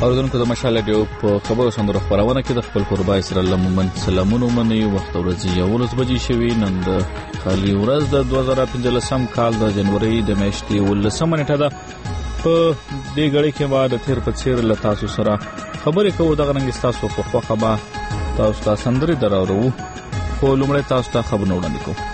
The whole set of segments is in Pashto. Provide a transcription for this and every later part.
اوردونکو د مشال رادیو په خبرو سندرو خبرونه کې د خپل قربای سره لمن سلامونه مني وخت ورځي 11 بجې شوي نن د خالي ورځ د 2015 کال د جنوري د میاشتې 18 نیټه ده په دې غړي کې بعد تیر په چیر له تاسو سره خبرې کوو د غننګ تاسو په خوخه با تاسو ته سندري دراورو خو لومړی تاسو ته خبرونه وړاندې کوم.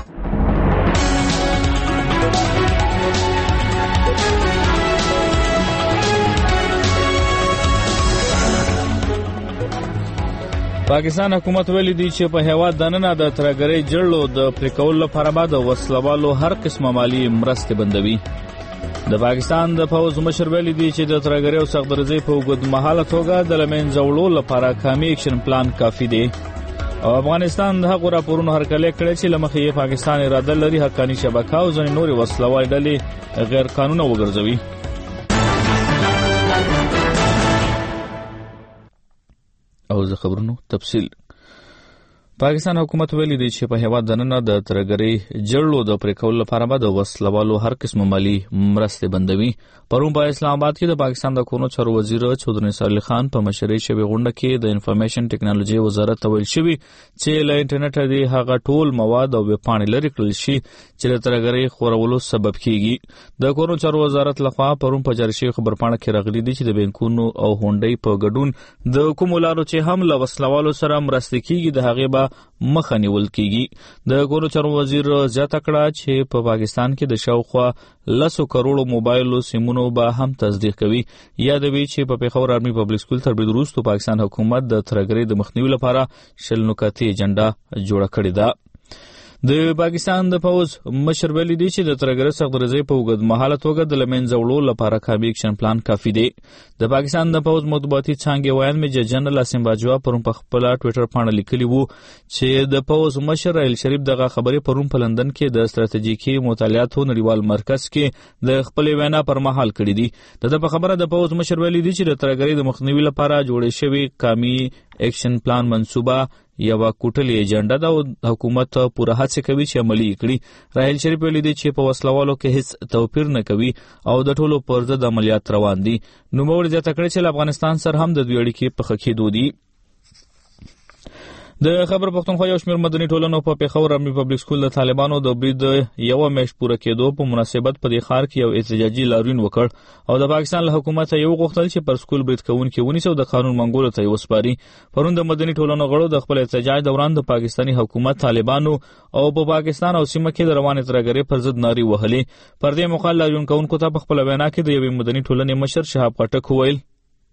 پاکستان حکومت ویلي دی چې په هیواد دننه د ترګرۍ جړلو د پریکول لپاره بعد وسلوالو هر قسمه مالی مرستې بندوي. د پاکستان د فوز مشر ویلي دی چې د ترګرۍ او سختدرزۍ په اوږدمهاله توګه د لمنځه وړلو لپاره کامي اکشن پلان کافي دی. او افغانستان د هغو راپورونو هرکلی کړی چې له مخې پاکستان اراده لري حقاني شبکه او ځینې نورې وسلوالې ډلې غیر قانونه وګرځوي. او زه خبرونو تفصیل. پاکستان حکومت ویلي دی چې په هیواد دننه د ترګرۍ جړلو د پریکول لپاره به د وسلوالو هر قسم مالی مرستې بندوي. پرون په اسلام آباد کې د پاکستان د کورونو چارو وزیر چودري نثار علي خان په مشرۍ شوې غونډه کې د انفارمیشن ټیکنالوژي وزارت ته ویل شوي چې له انټرنیټ دی هغه ټول مواد او ویبپاڼې لرې کړل شي چې د ترګرۍ خورولو سبب کیږي. د کورونو چارو وزارت لخوا پرون په جاری شوې خبرپاڼه کې راغلي دي چې د بانکونو او هونډۍ په ګډون د کوم لارو چې هم له وسلوالو سره مرستې کیږي د هغې به مخه نیول کیږي. د کورونو چارو وزیر زیاته کړه چې په پاکستان کې د شاوخوا 100 کروڑو موبایل سیمونو به هم تصدیق کوي. یادوي چې په پیښور آرمي پبلک سکول تر بریډ وروسته پاکستان حکومت د ترګرۍ د مخنیوي لپاره شل نکاتي ایجنډا جوړه کړې ده. د پاکستان د فوز مشر ویلي دی چې د ترګرۍ سختدرزۍ په اوږدمهاله توګه د لمنځه وړلو لپاره کامي اکشن پلان کافي دی. د پاکستان د فوز مطبوعاتي څانګې ویان میجر جنرال اسیم باجوا پرون په خپل ټوئیټر باندې لیکلي وو چې د فوز مشر رایل شریف دغه خبرې پرون په لندن کې د ستراتیژیکي مطالعاتو نړیوال مرکز کې د خپل وینا پر مهال کړې دي. د خبره د فوز مشر ویلي دی چې د ترګرۍ د مخنیوي لپاره جوړې شوی کامي اکشن پلان منصوبه یو کوټلې ایجنډا د حکومت پوره هڅه کوي چې عملي کړي. راهیل شریف ویلي دی چې په وسلوالو کې هیڅ توپیر نه کوي او د ټولو پر ضد عملیات روان دي. نوموړي زیاته کړې چې افغانستان سره هم د دوی اړیکې په ښه کېدو دي. د خبر پښتونخوا یو شمېر مدني ټولنو په پیښور آرمي پبلک سکول د طالبانو د برید یو میاشت پوره کېدو په مناسبت په دې ښار کې یو احتجاجي لاریون وکړ او د پاکستان له حکومت یو غوښتل چې پر سکول برید کوونکي ونیسي او د قانون منګولو ته یې وسپاري. پرون د مدني ټولنو غړو د خپل احتجاج دوران د پاکستاني حکومت طالبانو او په پاکستان او سیمه کې د روانې ترګرۍ پر ضد نارې وهلې. پر دې موخه لاریون کوونکو ته په خپل وینا کې د یوې مدني ټولنې مشر شهاب خټک وویل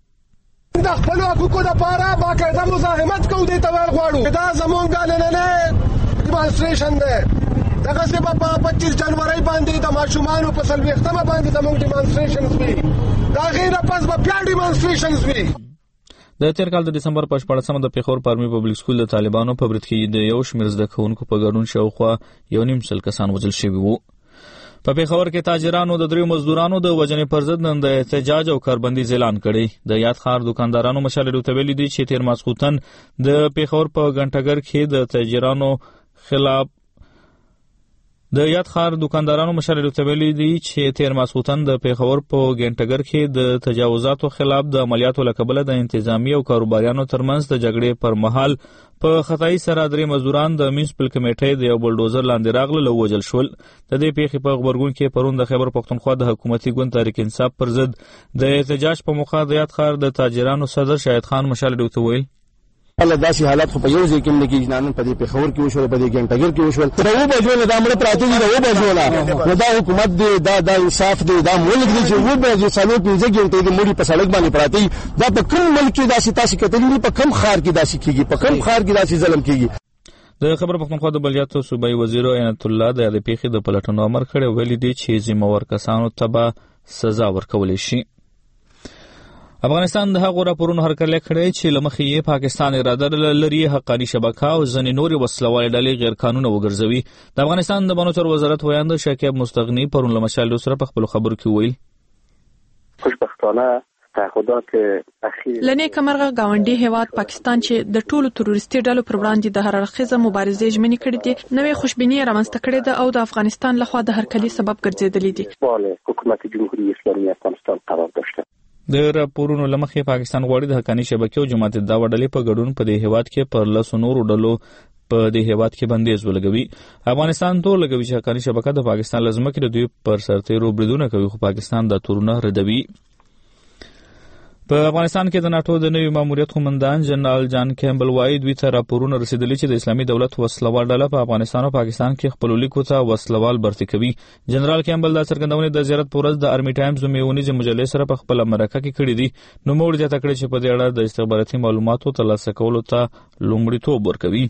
د خپل حقوقو لپاره باقاعده مزاحمت کوو. دې ته ورغواړو دا زمونږ نننی ډیمانسټریشن دی. دغه څه په 25 جنوري باندې د ماشومانو په 40مه باندې زمونږ ډیمانسټریشنز وي. دا غیر پس به بیا ډیمانسټریشنز وي. د تیر کال د دسمبر په 14مه د پیښور په آرمي پبلک سکول د طالبانو په برید کې د یو شمېر زده کوونکو په ګډون شاوخوا 1.5 کسان وژل شوي وو. په پیښور کې تاجرانو د دریو مزدورانو د وژنې پر ضد نن د احتجاج او کاربندیز اعلان کړی. د یاد ښار دکاندارانو مشال رادیو ته ویلي دي چې تیر ماسخوتن د پیښور په ګنټګر کې د تاجرانو خلاف د یاد ښار دکاندارانو مشال رادیو ته ویلي دي چې تیر ماسخوتن د پیښور په ګنټګر کې د تجاوزاتو خلاف د عملیاتو له کبله د انتظامی او کاروباریانو ترمنځ د جګړې پر مهال په خطای سره درې مزدوران د میونسپل کمیټې د یو بلډوزر لاندې راغله او وژل شول. د دې پیښې په خبرګون کې پرون د خیبر پښتونخوا د حکومتي ګوند تحریک انصاف پر ضد د احتجاج په موخه د یاد ښار د تاجرانو صدر شاهد خان مشال رادیو ته ویل الله داسې حالات خو په یو ځای کې نه کېږي. نن په دې پیښور کې وشول، په دې ګنټګر کې وشول. د و بجو نه د امر پراته دي، د و بجو نه دا حکومت دی، دا انصاف دی، دا ملک دی چې و بجو څلور پنځه ګنټې د مړي په سړک باندې پراته دي. دا په کوم ملک کې داسې تاسو کتلې په کوم ښار کې داسې کېږي، په کوم ښار کې داسې ظلم کېږي. د خبر پښتونخوا د بلدیاتو صوبایي وزیر عنایت الله د دې پیښې د پلټنو امر کړی، ویلي دی چې ذمہوار کسانو ته به سزا ورکول شي. افغانستان د هغو راپورونو هرکلی کړی چې له مخې یې پاکستان اراده لري حقاني شبکه او ځینې نورې وسلوالې ډلې غیر قانونه وګرځوي. د افغانستان د بانو چارو وزارت ویاند شکیب مستغني پرون له مشال سره په خپلو خبرو کې ویل خوشبختانه تعهدات اخیر لنې کمرغه گاونډي هیواد پاکستان چې د ټولو تروریستي ډلو پر وړاندې د هر اړخیزه مبارزې ژمنې کړې دي، نوې خوشبیني رامنځته کړې ده او د افغانستان لخوا د هرکلي سبب ګرځېدلې دي. بله حکومت جمهوری اسلامی افغانستان قرار داشته. د راپورونو لمخې پاکستان غواړي د حقاني شبکې او جماعت دعوا ډلې په ګډون په دې هیواد کې پر لسو نورو ډلو په دې هیواد کې بندیز ولګوي. افغانستان تور لګوي چې حقاني شبکه د پاکستان لزمکې د دوی پر سرتیرو بریدونه کوي، خو پاکستان د تورونه ردوي. په افغانستان کې د ناتو د نوي ماموریت قومندان جنرال جان کیمبل وایي دوی ته راپورونه رسیدلي چې د اسلامي دولت وسلوال ډله په افغانستان او پاکستان کې خپلو لیکو ته وسلوال برتي کوي. جنرال کیمبل دا څرګندونې د زیارت په ورځ د آرمي ټایمز نومیونیزې مجلې سره په خپله مرکه کې کړي دي. نوموړي زیاته کړې چې په دې اړه د استخباراتي معلوماتو ترلاسه کولو ته لومړیتوب ورکوي.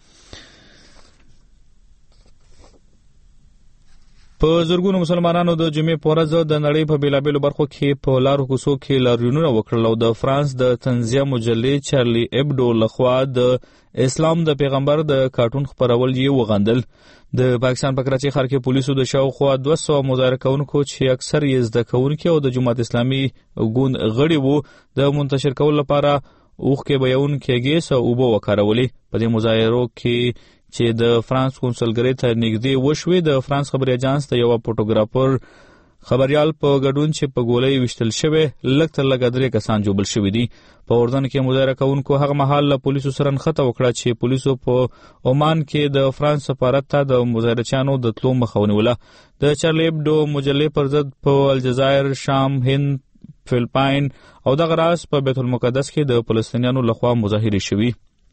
په زرګونو مسلمانانو د جمعې په ورځ د نړۍ په بیلابیلو برخو کې په لارو کوڅو کې لاریونونه وکړل او د فرانس د تنزیه مجلې چارلی ایبډو لخوا د اسلام د پیغمبر د کارټون خپرول یې وغندل. د پاکستان په کراچۍ ښار کې پولیسو د شاوخوا 200 مظاهره کوونکو چې اکثر یې زده کوونکي او د جماعت اسلامي ګوند غړي وو د منتشر کولو لپاره اوښکې بهیونکې ګیس او اوبه وکارولې. په دې مظاهرو کې چې د فرانس کنسولګرۍ ته نږدې وشوې د فرانس خبري اجانس د یو فوټوګرافر خبريال په ګډون چې په ګولۍ وشتل شوی لږ تر لږه 3 کسان جوړل شوي دي. په اردن کې مظاهره کوونکو هغه مهال له پولیسو سره نښته وکړه چې پولیسو په عمان کې د فرانس سفارت ته د مظاهرچیانو د تلو مخه ونیوله. د چارلی ایبډو مجلې پر ضد په الجزایر، شام، هند، فلپاین او دغه راز په بیت المقدس کې د فلسطینیانو لخوا مظاهرې شوي.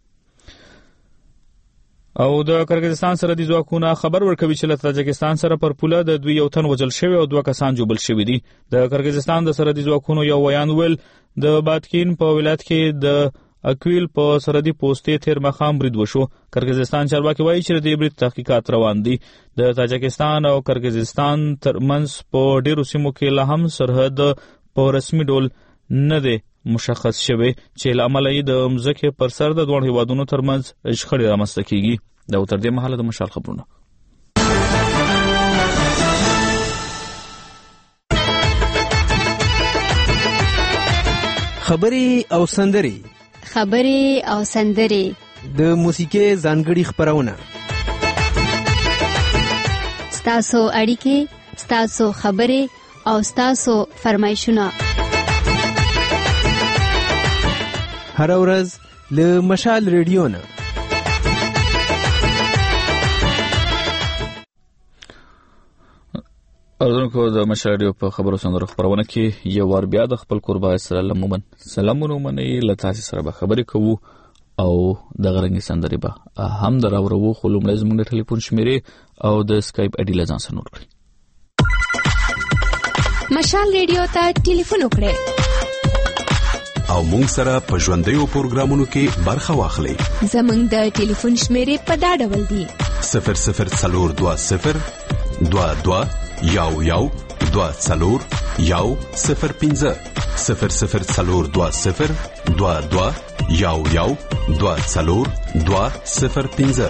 او د کرغیزستان سرحدي ځواکونه خبر ورکوي چې له تاجکستان سره پر پوله د دوی یو تن وژل شوی او 2 کسان جوړل شوي دي. د کرغیزستان د سرحدي ځواکونو یو ویان ویل د باتکین په ولایت کې د اکویل په سرحدي پوستې تیر مخام برید وشو. کرغیزستان چارواکي وایي چې د دې برید تحقیقات روان دي. د تاجکستان او کرغیزستان ترمنځ په ډیرو سیمو کې لا هم سرحد په رسمي ډول نه دی مشخص شوی چې له امله یې د مځکې پر سر د دوه هیوادونو ترمنځ شخړې رامنځته کیږي. دا تر دې مهاله د مشال خبرونه. خبرې او سندرې د موسیقي ځانګړي خبرونه، ستاسو اړیکې، ستاسو خبرې او ستاسو فرمایشونه هر ورځ له مشال ریډیو نه. اردونکو د مشال ریډیو په خبرو سندرو خبرونه کې یو ور بیا د خپل قربا سره مومن سلامونه منې له تاسو سره به خبرې کوو او د غرنګي سندري به هم دراورو خو لومړی زموږ ټلیفون شمیرې او د اسکایپ اډي لزان سره نوٹ کړئ. مشال ریډیو ته ټلیفون وکړئ او مونږ سره په ژوندیو پروګرامونو کې برخه واخلئ. زموږ د ټلیفون شمیرې په دا ډول دي: 0020 22 یو 24 105 0020 22 یو 24 205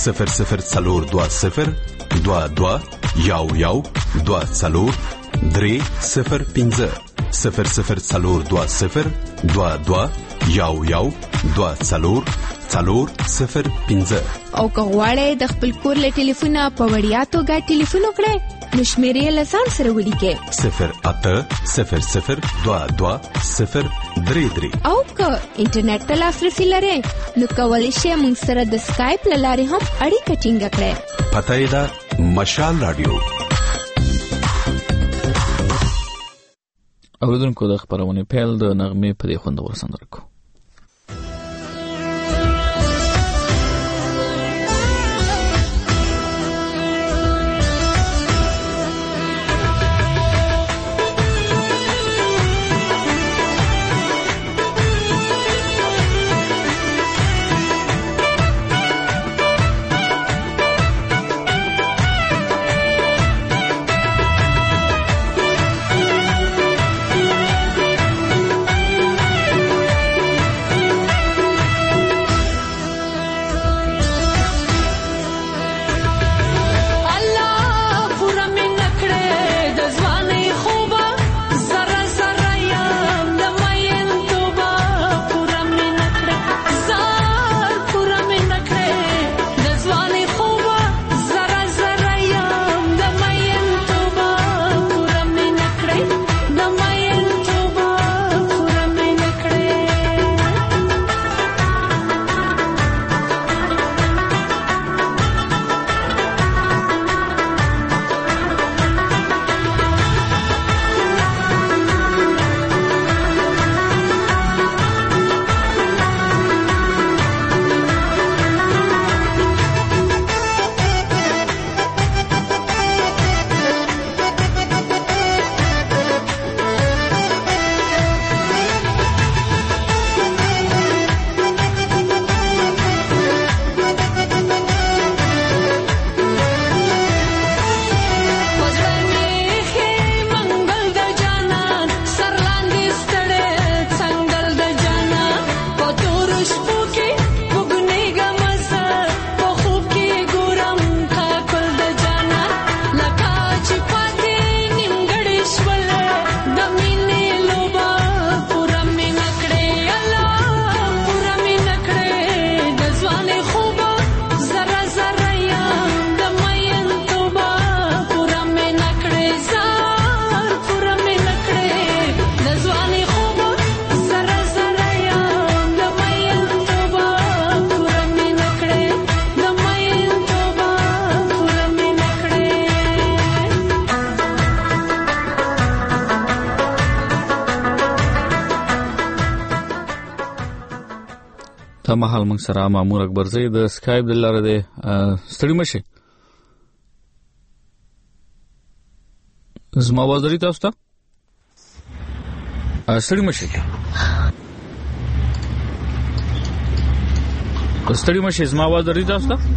0020 22 یو 24 305 0020 22 یو 24 405. او که غواړئ د خپل کور له ټلیفونه په وړیا توګه ټلیفون وکړئ نو شمیرې له ځان سره ولیکئ 0800 22 033. او که انټرنیټ ته لاسرسي لرئ نو کولی شئ موږ سره د سکایپ له لارې هم اړیکه ټینګه کړئ. پته یې ده مشال رادیو. اوریدونکو د خبرونې پیل د نغمې په دې خوندور سندره کو. د مهال موږ سره مامور اکبرزی د سکایپ د لارې دی. ستړي مشي زما आवाज لري تاسو ته؟ ستړي مشي زما आवाज لري تاسو ته؟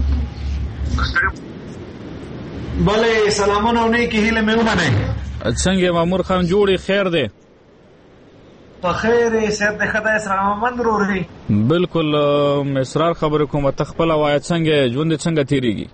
بله سلامونه او نیکی هیله مې ومنئ. څنګه مامور خان جوړی خیر دی؟ په خیر سید د خدای سره من روري. بالکل اسرار خبره کوم ته خپل وایي څنګه ژوند څنګه تیریږي؟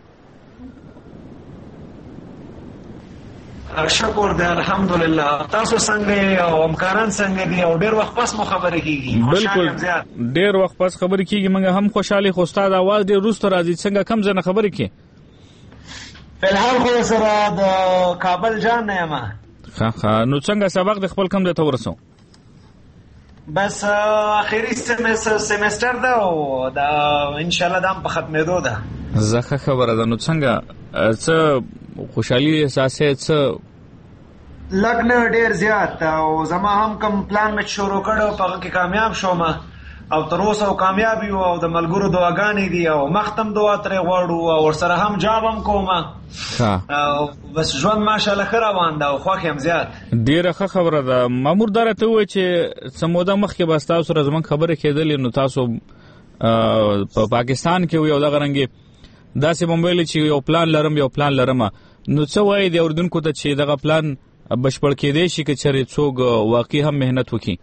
شکر دی الحمدلله. تاسو څنګه او همکاران څنګه دي او ډیر وخت پس مو خبرې کیږي؟ بالکل ډیر وخت پس خبرې کیږي. موږ هم خوشاله خو استاد आवाज ډیر روسته راځي. څنګه کم ځنه خبرې کی؟ فلحال خو سره د کابل جان نه یم. نو څنګه سبق د خپل کم د تورسو؟ بس اخیری سمستر ده او دا ان شاء الله دام په ختمېدو ده. زخه خبره ده. نو څنګه څه خوشحالي احساسې څه لګنه ډیر زیات او زما هم کوم پلان مې شروع کړو په کې کامیاب شوم او تر اوسه کامیاب یو او د ملګرو دعاګانې دي او مختم دعا ترې غواړو او ورسره هم جاب هم کوم او بس ژوند ماشاءالله ښه روان ده او خوښ یم زیات. ډیره ښه خبره ده. مامور دا راته ووایي چې څه موده مخکې به ستاسو سره زموږ خبرې کېدلې نو تاسو په پاکستان کې یو دغه رنګې داسې به مو ویلې چې یو پلان لرم نو څه وایي د اورېدونکو ته چې دغه پلان بشپړ کېدی شي که چېرې څوک واقعي هم محنت وکړي؟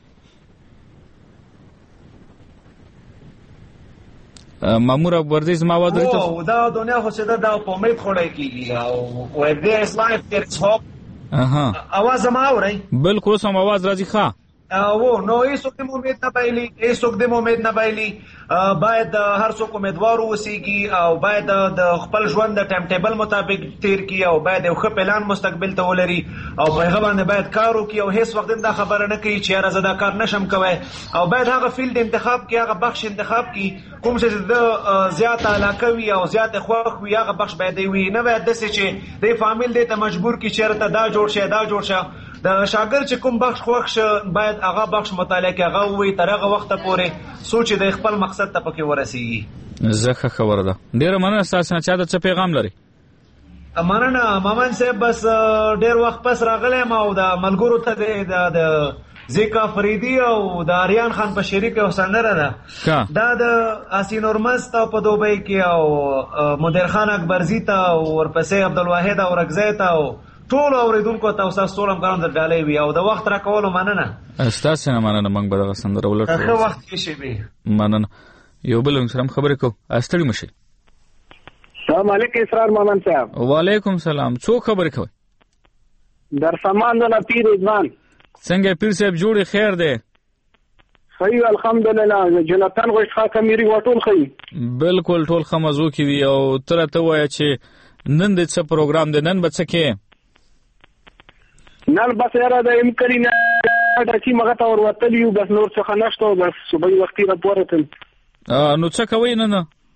مامور اکبرزی زما आवाज لري تاسو؟ دا دنیا خو څه ده دا په امید خوړی کېږي او there is life there is hope. आवाज زما اورئ؟ بالکل سم आवाज راځي. ښه او نو هیڅوک د امید نه بایلي. باید هر څوک امیدوار اوسېږي او باید د خپل ژوند د ټایم ټیبل مطابق تیر کړي او باید یو ښه پلان مستقبل ته ولري او په هغه باندې باید کار وکړي او هیڅ وخت دا خبره نه کوي چې یاره زه دا کار نشم کوی او باید هغه فیلډ انتخاب کړي، هغه بخش انتخاب کړي کوم چې د زیاته علاقه وي او زیاته خوښ وي هغه بخش باید وي. نه باید داسې چې د فامیل دې ته مجبور کړي چې ته دا جوړ شه د شاګرد چې کوم بخش خوښ شه باید هغه بخش مطالعه کې هغه وي تر هغه وخته پورې سوچ د خپل مقصد ته پکې ورسیږي. زخه خبره ده. ډیره مننه تاسو نه. چا د څه پیغام لري؟ مننه مامان صاحب. بس ډیر وخت پس راغلم او د ملګرو ته د زیکا فریدی او د آریان خان په شریک او سندره ده دا د اسین اورمز ته په دوبۍ کې او مدیر خان اکبرزی ته او ورپسې عبدالواحد او رغزی ته او ټول اوریدونکو ته تاسو ټول هم ګران درډالې وي او د وخت راکولو مننه. تاسو نه مننه. موږ به دغه سندره ولټو. ښه وخت کې شي به مننه. یو بل سره خبرې کوو. استړي مشي. السلام علیکم اسرار محمد صاحب. وعلیکم سلام. څوک خبرې کوي؟ در سامان نه پیر ځوان. څنګه پیر صاحب جوړي خیر دی؟ خیر الحمدلله. جنتان غوښ خاکه میری وټول خی. بالکل ټول خمزو کې دی او تر ته وای چې نن د څه پروګرام دی؟ نن به څه کې؟ نن بس یاره د امکرین چې مغه تا ور وتلیو بس نور څه نشته بس صبح وختي راپورته. نو څه کوي نه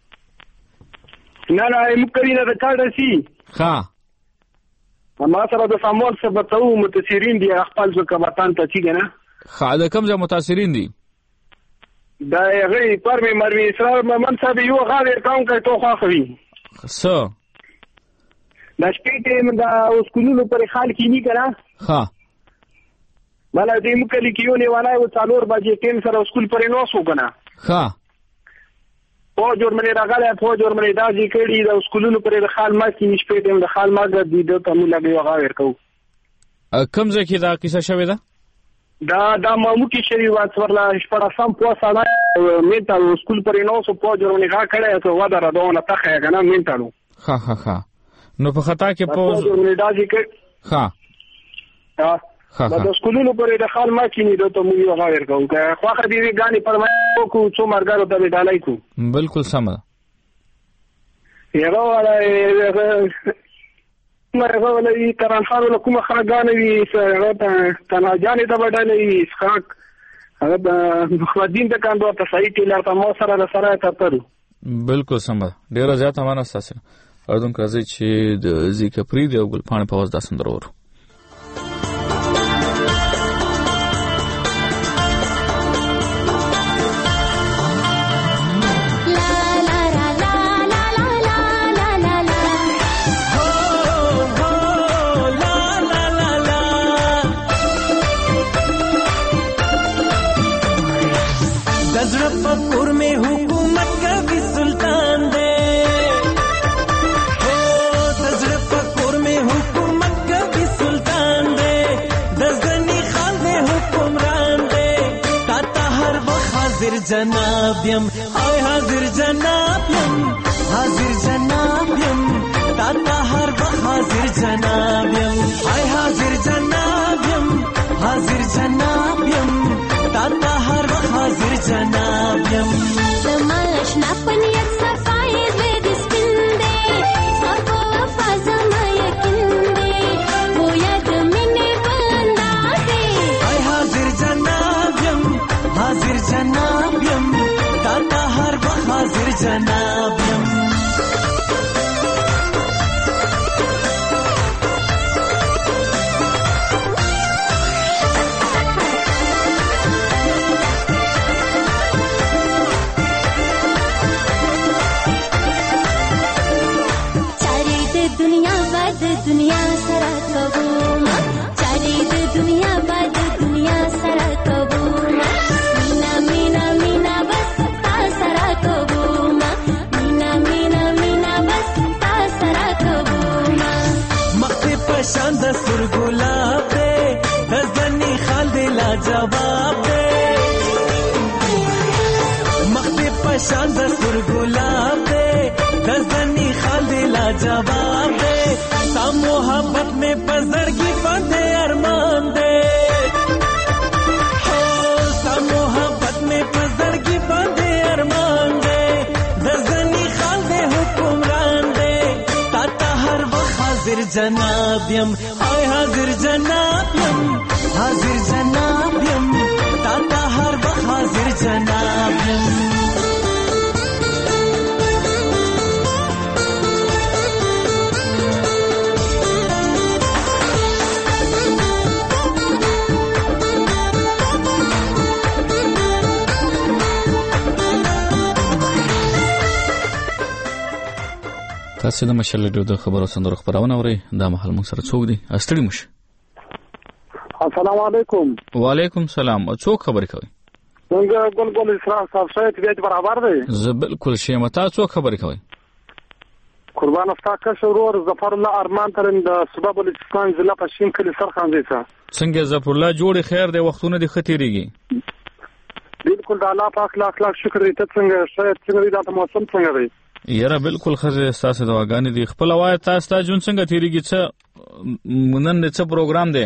امکرین د کارډ سي. ها ما سره د سامول څخه بتاو متاثرین دي خپل ځکه وطن ته چیګ نه. ها د کوم ځای متاثرین دي؟ دا غي پرمې مروي اسرار محمد صاحب یو غاړه کاون کوي تو خاخوي. څه دا شپې دا اوس کولو پر خال کې نه کړه. ها مله دې مکلی کیو نه ولای و څلور بجې ټیم سره سکول پرې نو سو کنه. ها په جوړ مې راغله په جوړ مې دا چې کړي دا سکولونو پرې د خال ما کې نشپې ټیم د خال ما د دې ته موږ لګي وغا ورکو. کوم ځای کې دا کیسه شوې ده؟ دا مامو کې شری واتورلا شپړه سم په ساده میټالو سکول پرې نو سو په جوړ مې غا کړه ته ودا را دوه نه تخه کنه میټالو. ها نو په خطا کې په جوړ مې دا چې ها دا سکولونو پرې د خال ما کې نه ته موږ وغا ورکو. خو اخر دې غاني پر ما کو څو مرګارو ته ډالای کو. بالکل سم ده. یو ولا مرغه ولې تران خارو له کومه خاګانې وي سره تنا جانې ته بدلې اسحاق هغه د خدین د کاندو ته صحیح ټیلر ته مو سره ته ترو. بالکل سم ده. ډیر زیات امانه اساسه اردن راځي چې د زیکا پریدي او ګلپاڼه په واز د سندرور. جناب یم هاي حاضر جناب یم حاضر جناب یم تا هر وخت حاضر جناب یم هاي حاضر جناب یم حاضر جناب یم تا هر وخت حاضر جناب یم زماش نپنیت صفای زید سپنده صفو وفا زما یقین دے وہ یاد منی بندا دے هاي حاضر جناب یم حاضر جناب یم تا هر وخت حاضر جناب یم दुनिया सरा कबूमा चारी दे दुनिया बाद दुनिया सरा कबूमा मीना मीना मीना बस ता सरा कबूमा मीना मीना मीना बस ता सरा कबूमा मक्ते पशान दस्तूर गुलाब दे दजनी खाल दे ला जवाब दे मक्ते पशान दस्तूर गुलाब दे दजनी खाल दे ला जवाब दे ता मोहब्बत में पजर की बांधे अरमान दे हो ता मोहब्बत में पजर की बांधे अरमान दे दजनी खाल दे हुक्मरान दे ता हर वक्त हाजिर जनाब यम हाय हाजिर जनाब यम हाजिर जनाब यम ता हर वक्त हाजिर जनाब यम تاسو د مشال ډیو د خبرو سندرو خبرونه اورئ دا مهال موږ سره څوک دي استړي مشه السلام علیکم وعلیکم السلام څوک خبرې کوي څنګه ګل اسراء صاحب شاید بیت برابر دی زه بالکل شیم تاسو څوک خبرې کوي قربان افتا کشورور ظفر الله ارمان ترن د صوبه بلوچستان ضلع پښین کلی سرخان دی څنګه ظفر الله جوړ خیر دی وختونه د ختیریږي بالکل د الله پاک لاخ شکر دې ته څنګه شاید څنګه دا موسم څنګه دی یاره بالکل خزه تاسو دواګانې دي خپل وای تاسو ته جون څنګه تیریږي څه نن څه پروګرام دی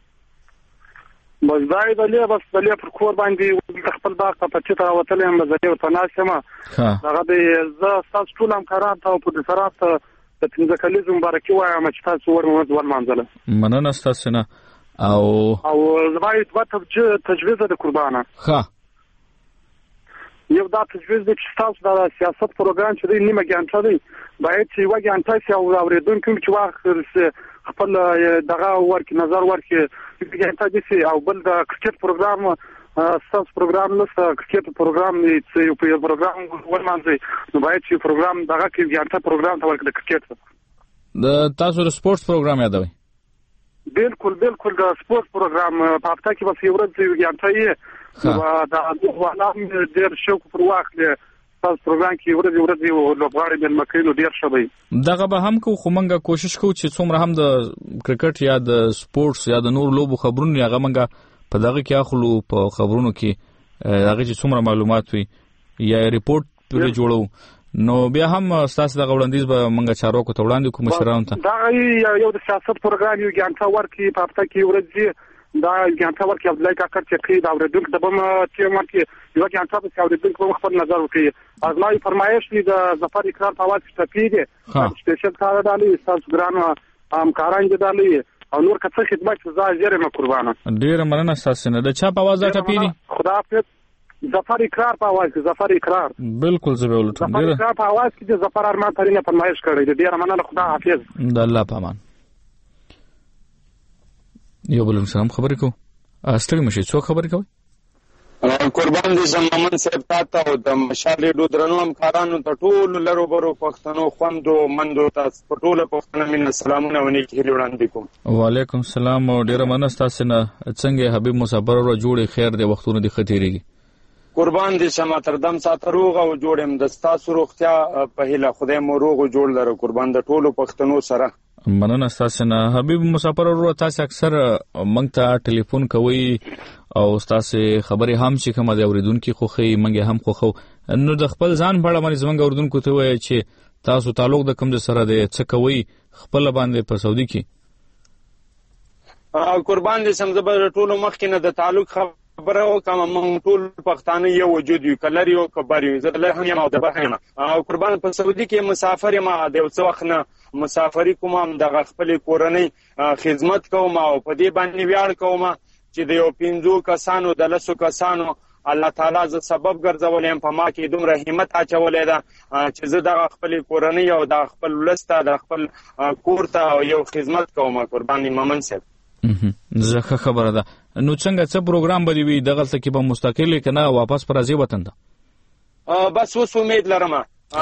بس دای بس دلې پر کور باندې خپل باغ ته پچې ته وتلې هم زه یو تناسمه هغه د ز تاسو ټول هم کاران ته په دسرات د پنځه کلیز مبارکي وایم چې تاسو ور منځله مننه تاسو نه او زبایت وته تجویز د قربانه ها یو دا تجویز دی چې تاسو د سیاست پروګرام چې نیمه ګانټه دی باید چې وګ ګانټه سی او اوریدونکو چې واخ خپل دغه ورکې نظر ورکې ګانټه دي او بل د کرکټ پروګرام تاسو پروګرام نو کرکټ پروګرام دی چې یو پروګرام ورمانځي نو باید چې پروګرام دغه کې ګانټه پروګرام ته ورکړي کرکټ د تاسو د سپورت پروګرام یادوي بالکل د سپورت پروګرام په هفته کې به یو ورځ ګانټه یې دا ولا ډیر شوق پر وخت تاسو پروګرام کې ورځ لوبغاړي د مکینو ډیر شوی دغه به هم کو خمنګه کوشش کوو چې څومره هم د کرکټ یا د سپورتس یا د نور لوبو خبرونه یا غمنګه په دغه کې اخلو په خبرونو کې هغه چې څومره معلومات وي یا ریپورت پر جوړو نو بیا هم تاسو د غوړندیز به منګه چارواکو ته وړاندې کوم مشرانو ته دا یو د سیاست پروګرام یو ګانټه ورکې په هفته کې ورځ دا ګانټه ورکې عبدالله کاکړ چې کې دا ورېدونکو د بم چې ورکې یو ګانټه په ورېدونکو په خپل نظر وکړي ازمای فرمایش دی د ظفر اقرار په واټ ټپی دی سپیشل کار دی تاسو ګران همکاران دي دالي او نور کڅ خدمت زاجره ما قربانه ډیر مننه تاسو نه د چا په आवाज ټپی دی خدا حافظ ظفر اقرار په आवाज ظفر اقرار بالکل زه ولټم ظفر اقرار په आवाज کې ظفر ارمان ترینه فرمایش کړی دی ډیر مننه خدا حافظ د الله پامان یو بل سلام خبرې کو استړي مشه څو خبرې کوي قربان دي زمامن صاحب تاسو او د مشالې ډو درنو همکارانو ته ټول لرو برو پښتنو خوندو مندو تاسو په ټول پښتنو من سلامونه ونی کې وړاندې کوم وعلیکم السلام او ډیر مننه تاسو نه څنګه حبیب مصبر ورو جوړي خیر دی وختونه دي ختیریږي قربان دي شمه تردم سات روغ او جوړم د تاسو روغتیا په هله خدای مو روغ جوړ لره قربان د ټولو پښتنو سره مننه تاسو نه. حبیب مسافر ورو، تاسو اکثر مونږ ته ټلیفون کوي او تاسو خبرې هم چې کوم د اوریدونکو خوخي مونږ هم خوخو، نو د خپل ځان په اړه باندې زمونږ اوریدونکو ته وایي چې تاسو تعلق د کوم سره دی، څه کوي خپل باندې په سعودي کې؟ قربان دې سم زبر ټولو مخکې نه د تعلق خبره وکم. موږ ټول پښتانه یو وجود یو، کلر یو کبر یو، زه له هم یم او د بر هم. او قربان په سعودي کې مسافر یم، د څو وخت نه مسافری کوم، د خپل کورنۍ خدمت کوم او په دې باندې ویاړ کوم چې د یو 5 کسانو د 10 کسانو الله تعالی ز سبب ګرځولم په ما کې دومره همت اچولې ده چې زه د خپل کورنۍ او د خپل ولسته د خپل کور ته یو خدمت کوم. قربان مومن صاحب زه خبره ده. نو څنګه څه پروګرام به وي دغه څه کې به مستقل کنه واپس پر راځي وطن ته؟ بس اوس امید لرم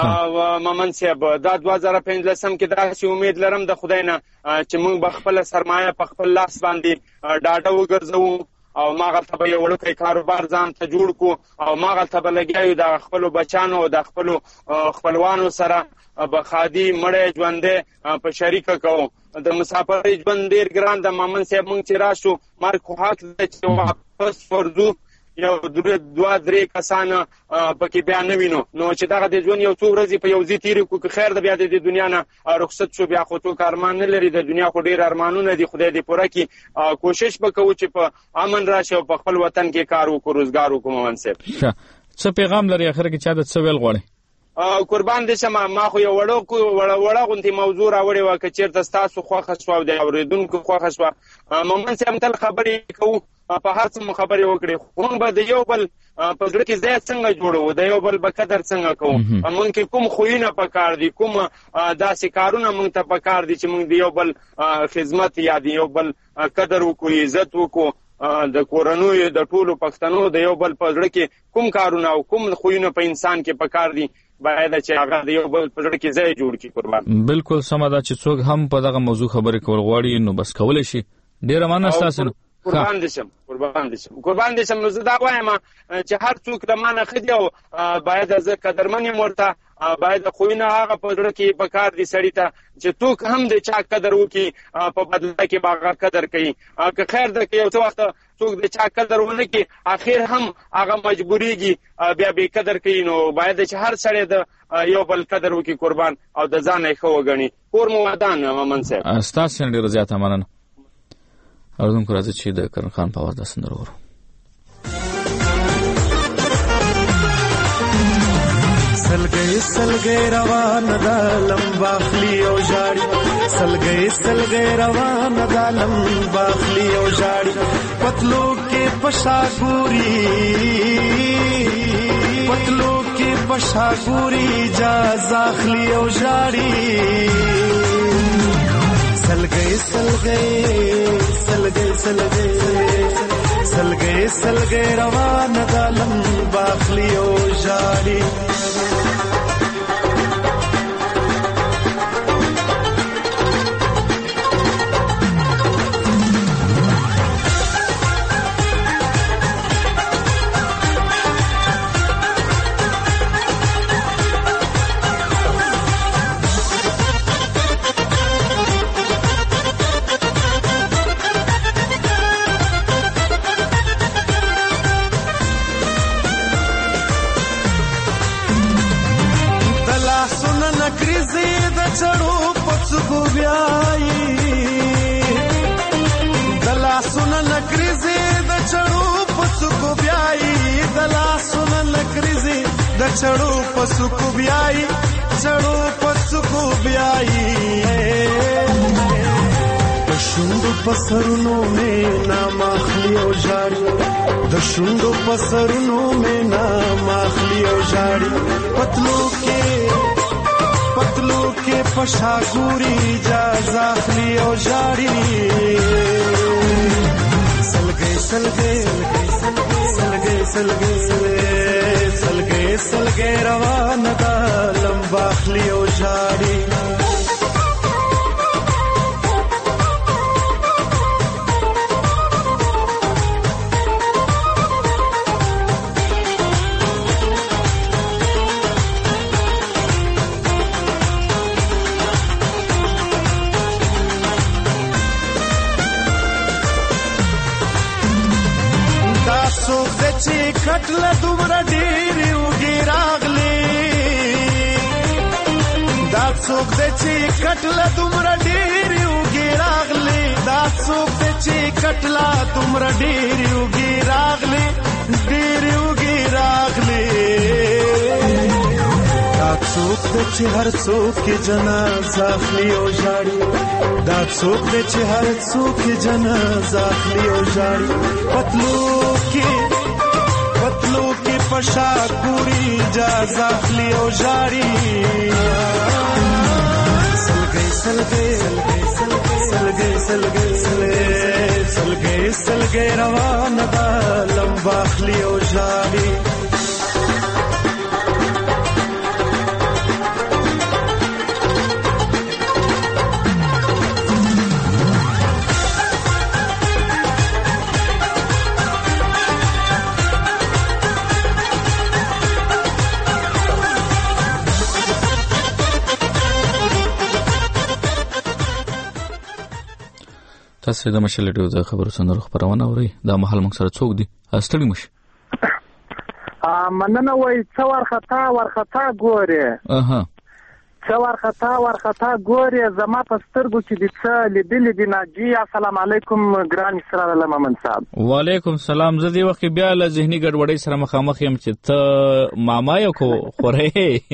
مومن صاحب دا 2015 کې داسې امید لرم د خدای نه چې موږ به خپل سرمایه په خپل لاس باندې ډاډه وګرځو او ماغلته به یو وړوکی کاروبار ځان ته جوړ کو او ماغلته به لګیایو د خپل بچانو او د خپل خپلوانو سره به خادي مړی ژوندې په شریکه کوو. د مسافرۍ ژوند ډېر ګران د مومن صاحب. موږ چې راشو مرګ خو حق دی چې واپس ورځو، یو 2-3 کسان پکې بیا نه وینو، نو چې دغه د ژوند یو څو ورځې په یو ځای تېرې کړو که خیر د بیا د دنیا نه رخصت شو بیا خو څوک ارمان نه لري، د دنیا خو ډېر ارمانونه دي، خدای دې پوره کړي. کوشش به کوو چې په امن راشي او په خپل وطن کې کار وکړو، روزګار وکړو. مومن صاحب څه پیغام لري اخر کې چا د څه ویل غواړي؟ قربان دې شم، ما خو یو وړه غونتې موضوع راوړې وه، که چېرته ستاسو خوښه شوه او د اورېدونکو خوښه شوه. مومن صاحب تل خبرې کوو، په هر څه مو خبرې وکړې، خو موږ به د یو بل په زړه کې ځای څنګه جوړو، د یو بل به قدر څنګه کوو. موږ کې کوم خویونه پکار دي، کوم داسې کارونه موږ ته پکار دي چې موږ د یو بل خدمت یا د یو بل قدر وکړو، عزت وکړو. د کورنیو د ټولو پښتنو د یو بل په زړه کې کوم کارونه او کوم خویونه په انسان کې پکار دي باید چې هغه د یو بل په زړه کې ځای جوړ کړي. قربان بالکل سمه ده چې څوک هم په دغه موضوع خبرې کول غواړي نو بس کولی شي. ډېره مننه ستاسو. قربان دې شم. نو زه دا وایم چې هر څوک د ما نه ښه دي او باید زه قدرمن یم ورته، باید خویونه هغه په زړه کې پکار دي سړي ته چې څوک هم د چا قدر وکړي په بدله کې به هغه قدر کوي. که خیر ده که یو څه وخت څوک د چا قدر ونه کړي اخر هم هغه مجبوریږي بیا بې قدر کوي. نو باید چې هر سړی د یو بل قدر وکړي قربان او د ځان یې ښه وګڼي. کور مو ودان مومن صاحب. ستاسو نه ډېره زیاته مننه. اردوونکو راځي چې د کرن خان په آواز د سندرو ورو. سلګي روان دا لمبا خلی او جاړي، سلګي روان دا لمبا خلی او جاړي، پتلو کې پشاګوري جا زاخلی او جاړي، سلګي روان دا لمبا خلی او جاړي. چړو پسکو بیائی دشوندو پسرونو میں نام اخلی او جاڑی، دشوندو پسرونو میں نام اخلی او جاڑی، پتلو کے پشاگوری جا زاخلی او جاڑی، سلګي روان دا لمبا خلی او جاړي. کټله دومره ډېرې اوږې راغلې دا څوک دی چې کټله دومره ډېرې اوږې راغلې دا څوک دی چې کټله دومره ډېرې اوږې راغلې ډېرې اوږې راغلې دا څوک دی چې هر څوک یې جنازه اخلي او ژاړي دا څوک دی چې هر څوک یې جنازه اخلي او ژاړي پتلو کې پشا ګوري اجازه اخلي او ژاړي سلګۍ روانه ده لمبه اخلي او ژاړي تاسو د مشل ډیو د خبرو سندرو خبرونه اورئ دا مهال موږ سره څوک دي استړي مش مننه وای څو ورخطا ګوري څو ورخطا ګوري زما په سترګو کې د څه لیدلې دي ناجی السلام علیکم ګران اسرار الله ممن صاحب وعلیکم السلام زه دی وخت بیا له ذهني ګډوډۍ سره مخامخ یم چې ته ماما یو کو خورې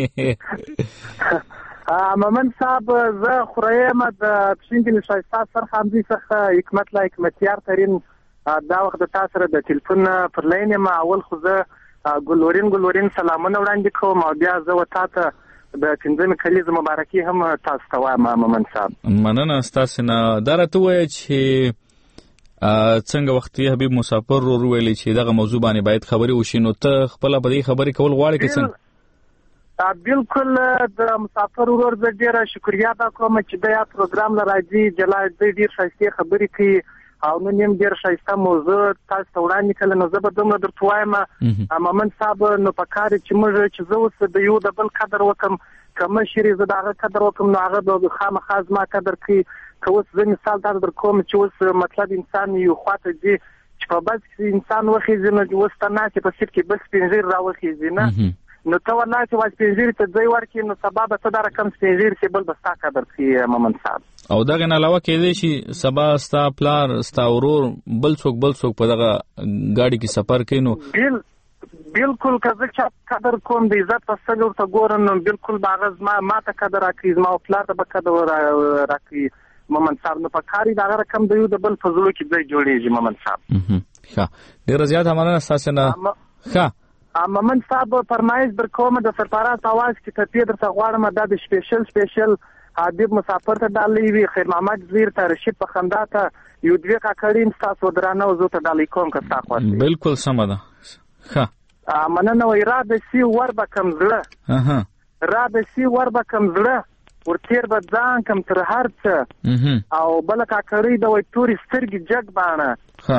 ممن صاحب زه خوریم د پښینګل شایسته سر خامدي څخه حکمت لا حکمتیار ترين دا وخت د تاسو سره د ټلیفون پر لاین ما اول خو زه ګلورین سلامونه وړاندې کوم او بیا زه وتاته د پنځمې کلیزه مبارکي هم تاسو ته وایم ممن صاحب مننه تاسو نه درته وای چې څنګه وخت یې حبیب مسافر ویلي چې دغه موضوع باندې باید خبري وشي نو ته خپل په دې خبري کول غواړې کې څنګه بالکل د مسافر ورور زه ډیره شکریا ادا کوم چې دا پروګرام لراځي جلال ډیر شایسته خبرې کوي او نو نیم ډیر شایسته موضوع تاسو ته وړاندې کړل نو زه به دومره درته وایم ممن صاحب نو پکار چې موږ چې زه اوس د یو د بل قدر وکم کوم شری زه دا قدر وکم نو هغه د خامخاز ما قدر کوي که اوس زه مثال در کوم چې اوس مطلب انسان یو خواته دی چې په بس انسان وخیږي نو اوس ته نه چې په سیټ کې بس پنځیر راوخیږي نه نو ته والله چې واس پنځیر ته ځای ورکې نو سبا به څه دا رقم پنځیر چې بل بستا قدر کوي ممن صاحب او دغه نه علاوه کېدای شي سبا ستا پلار ستا ورور بل څوک په دغه ګاډي کې سفر کوي نو بالکل که زه چا قدر کوم د عزت په سترګو ورته ګورم نو بالکل به هغه ما ته قدر راکړي زما پلار ته به قدر راکړي ممن صاحب نو په کاري دغه رقم د یو د بل په زړه کې ځای جوړېږي ممن صاحب ښه ډېره زیاته مننه ستاسو نه ښه ممن صاحب فرمایش در کوم د سرپرست आवाज کې ته درته غواړم دا د سپیشل حبیب مسافر ته ډالۍ وی خیر محمد زیر ته رشید په خندا ته یو دوی کاکړین تاسو درانه وزو ته ډالۍ کوم که تاسو بالکل سم ده ښه مننه وای را د سی ور به کم زړه ورتیر به ځان کم تر هر څه او بل کاکړی د وای توري سترګې جګ باڼه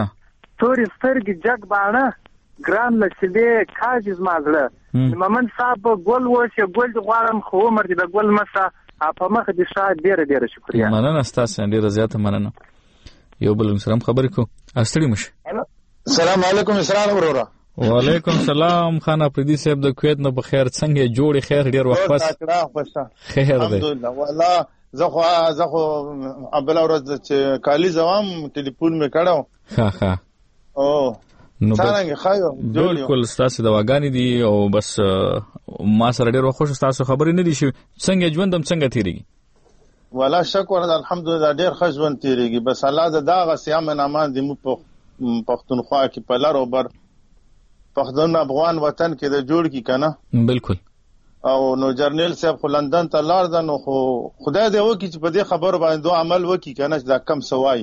ګران لسیدې کاجز مازړه ممن صاحب ګل وشه ګل غواړم خو عمر دې د ګل مسا په مخ دې شاه ډېر شکریا مننه تاسو ډېر زیاته مننه یو بل سلام خبرې کو استړي مش السلام علیکم اسرار ورورا وعلیکم السلام خان افریدی صاحب د کویت نه بخیر څنګه جوړی خیر ډېر وخت پس خیر دی الحمدلله والله زه خو ابل ورځ چې کالی زوام ټلیفون مې کړو ها او نو بالکل ستاسو دواګانې دي او بس ما سره ډېر خوش ستاسو خبرې نه دي شي څنګه ژوندم څنګه تیریږي ولا شکر الحمدلله ډېر ښه ژوند تیریږي بس الله دا غسیام نامان دي مو پښتونخوا کې په لارو بر پښتون افغان وطن کې د جوړ کی کنه بالکل او نو جرنیل صاحب خو لندن ته لاړ ده نو خو خدای دې وکړي چې په دې خبرو باندې عمل وکړي کنه دا کم سوای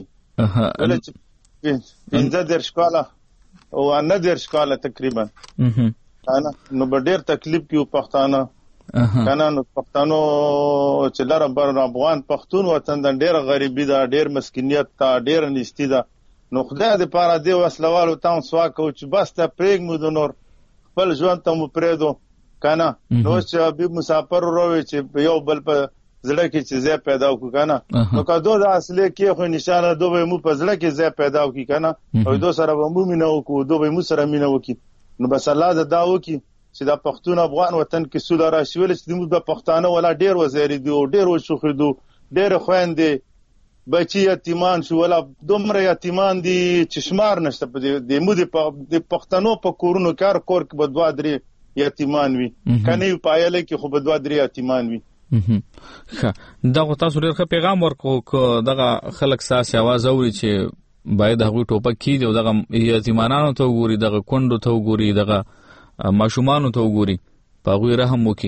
پنځه درش کاله او نه درش کاله تقریبا انا نو ډېر تکلیف کې پښتانه کنه نو پښتنو چې لار بر افغان پښتون وطن د ډېر غریبي ده ډېر مسکینیت ته ډېر نشتی ده نو خدای دې پاره دې وسلوالو تاسو سوا کو چې بس ته پرېګ مو د نور خپل ژوند ته مو پرېدو کنه نو چې حبیب مسافر وروي چې یو بل په زړه کې چې زه پیدا وکړ کنه نو کدو د اصلي کې خو نشانه دوی مو په زړه کې زه پیدا وکړ کنه او دوی سره مو مينه وکړو دوی مو سره مينه وکړي نو بس الله دا وکي چې دا پښتون افغان وطن کې سود راشي ول چې موږ په پښتانه ولا ډیر وزیری دی او ډیر وشخدو ډیر خويندې بچي یتیمان شو ولا دومره یتیمان دي چې شمار نشته په دې مو د پښتنو په کورونو کار کور کې بدوا درې یتیمان وي کني پایله کې خو بدوا درې یتیمان وي. دا تاسو ډېر ښه پیغام ورکو دغه خلک ساس आवाज اوري چې باید هغه ټوپک کیږي او دغه یتیمانانو ته وګوري دغه کندو ته وګوري دغه ماشومانو ته وګوري په هغوی رحم وکړي.